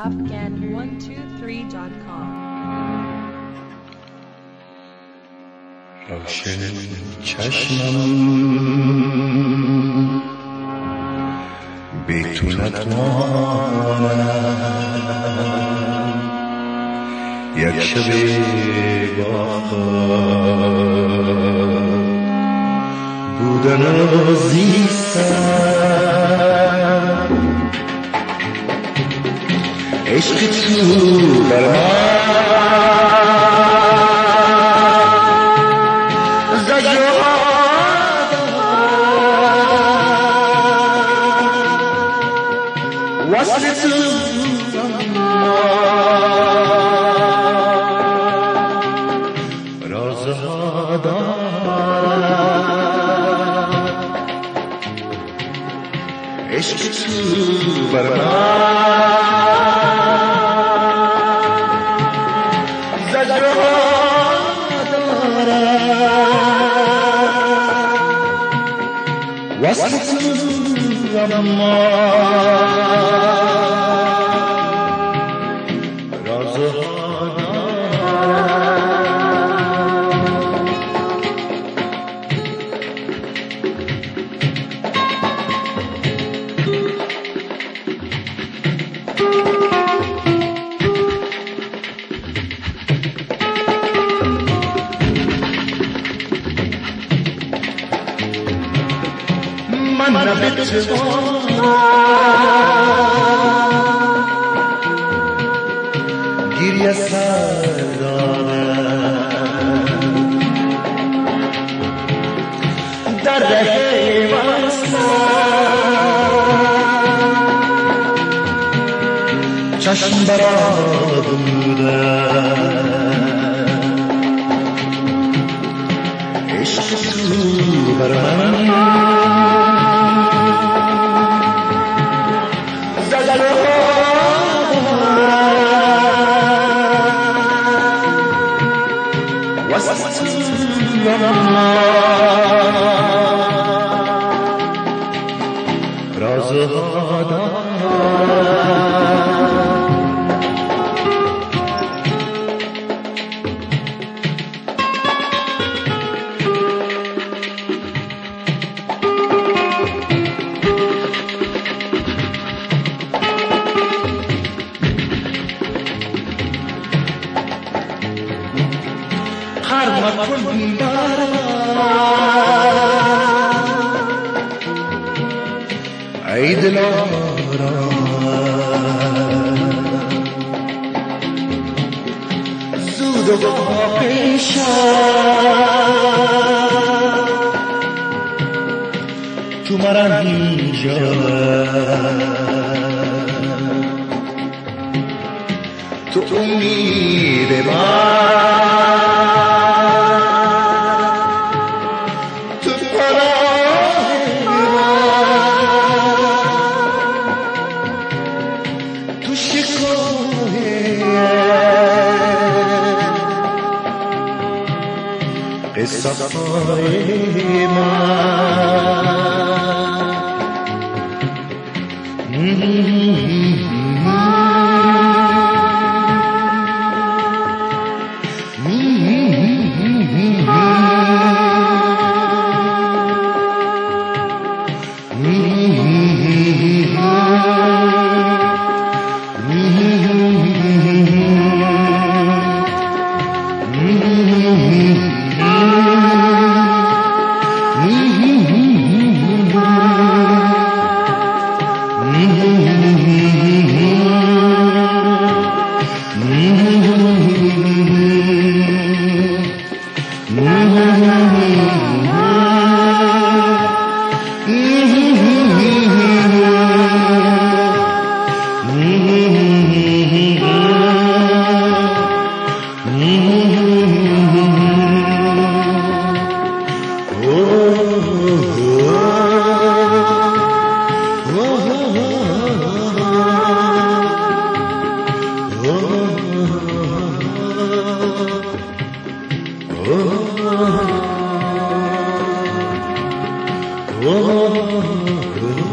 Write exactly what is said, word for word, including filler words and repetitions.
afghan one two three dot com. روشن چشمم بی تو نتوانم یک شب با بودن و زیستن عشق تو بر من زجرات وصل تو رازها دارد عشق تو بر من زجرها وصل تو اما رازها من نبتوان گریه سر دارم در ره وصلم چشم برا بودم عشق تو بر من رازها دارد هر مکن ای دلارم زود و پیشم تو مرا اینجا تو امید من قصه های oh, oh, oh.